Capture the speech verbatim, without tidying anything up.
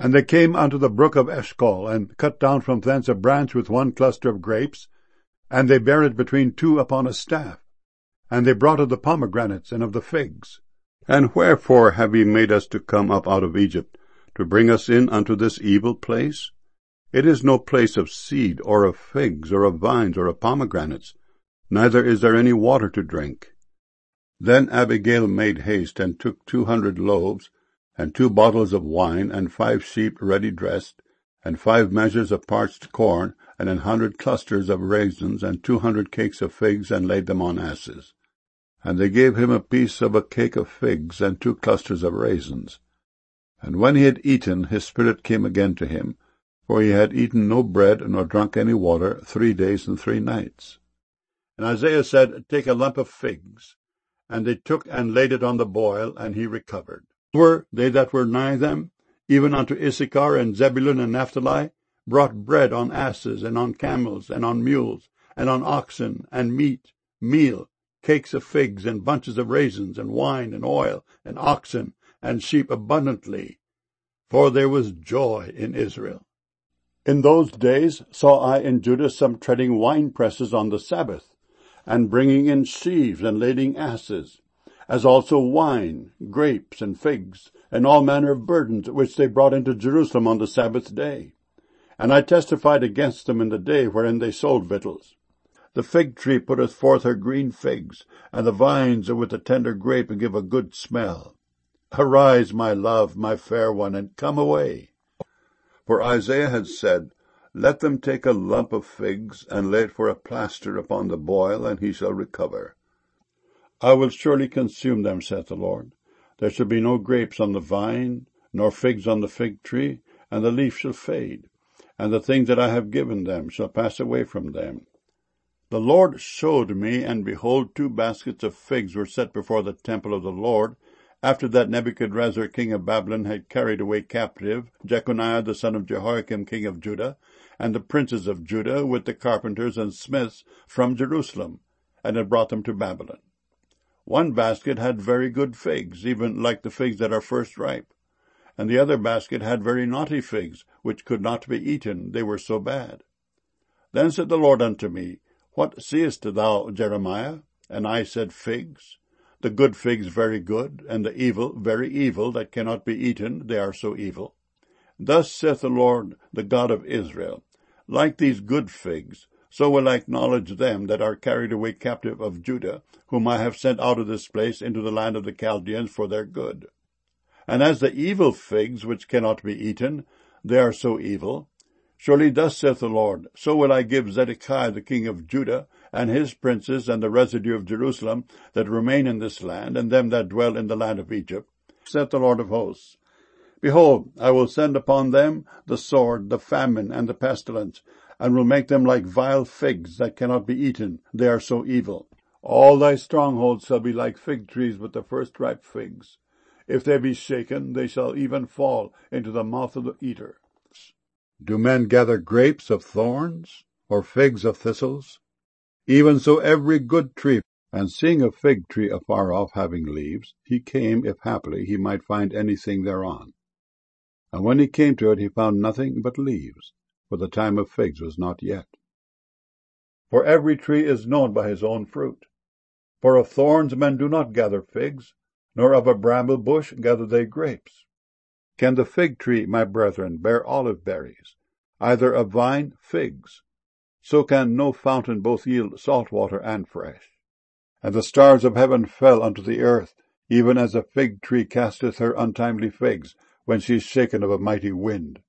And they came unto the brook of Eshcol, and cut down from thence a branch with one cluster of grapes, and they bare it between two upon a staff. And they brought of the pomegranates and of the figs. And wherefore have ye made us to come up out of Egypt, to bring us in unto this evil place? It is no place of seed, or of figs, or of vines, or of pomegranates, neither is there any water to drink. Then Abigail made haste, and took two hundred loaves, and two bottles of wine, and five sheep ready dressed, and five measures of parched corn, and an hundred clusters of raisins, and two hundred cakes of figs, and laid them on asses. And they gave him a piece of a cake of figs, and two clusters of raisins. And when he had eaten, his spirit came again to him, for he had eaten no bread, nor drunk any water, three days and three nights. And Isaiah said, Take a lump of figs. And they took and laid it on the boil, and he recovered. Were they that were nigh them, even unto Issachar and Zebulun and Naphtali, brought bread on asses, and on camels, and on mules, and on oxen, and meat, meal, cakes of figs, and bunches of raisins, and wine, and oil, and oxen, and sheep abundantly. For there was joy in Israel. In those days saw I in Judah some treading winepresses on the Sabbath, and bringing in sheaves, and lading asses, as also wine, grapes, and figs, and all manner of burdens, which they brought into Jerusalem on the Sabbath day. And I testified against them in the day wherein they sold victuals. The fig tree putteth forth her green figs, and the vines with the tender grape give a good smell. Arise, my love, my fair one, and come away. For Isaiah had said, Let them take a lump of figs, and lay it for a plaster upon the boil, and he shall recover. I will surely consume them, saith the Lord. There shall be no grapes on the vine, nor figs on the fig tree, and the leaf shall fade, and the thing that I have given them shall pass away from them. The Lord showed me, and behold, two baskets of figs were set before the temple of the Lord, after that Nebuchadrezzar king of Babylon had carried away captive Jeconiah the son of Jehoiakim king of Judah, and the princes of Judah with the carpenters and smiths from Jerusalem, and had brought them to Babylon. One basket had very good figs, even like the figs that are first ripe, and the other basket had very naughty figs, which could not be eaten, they were so bad. Then said the Lord unto me, What seest thou, Jeremiah? And I said, Figs. The good figs very good, and the evil very evil, that cannot be eaten, they are so evil. Thus saith the Lord, the God of Israel, Like these good figs, so will I acknowledge them that are carried away captive of Judah, whom I have sent out of this place into the land of the Chaldeans for their good. And as the evil figs which cannot be eaten, they are so evil. Surely thus saith the Lord, so will I give Zedekiah the king of Judah, and his princes, and the residue of Jerusalem, that remain in this land, and them that dwell in the land of Egypt, saith the Lord of hosts. Behold, I will send upon them the sword, the famine, and the pestilence, and will make them like vile figs that cannot be eaten, they are so evil. All thy strongholds shall be like fig trees with the first ripe figs. If they be shaken, they shall even fall into the mouth of the eater. Do men gather grapes of thorns, or figs of thistles? Even so every good tree. And seeing a fig tree afar off having leaves, he came, if haply he might find anything thereon. And when he came to it, he found nothing but leaves, for the time of figs was not yet. For every tree is known by his own fruit. For of thorns men do not gather figs, nor of a bramble bush gather they grapes. Can the fig tree, my brethren, bear olive berries, either of vine figs? So can no fountain both yield salt water and fresh. And the stars of heaven fell unto the earth, even as a fig tree casteth her untimely figs, when she is shaken of a mighty wind.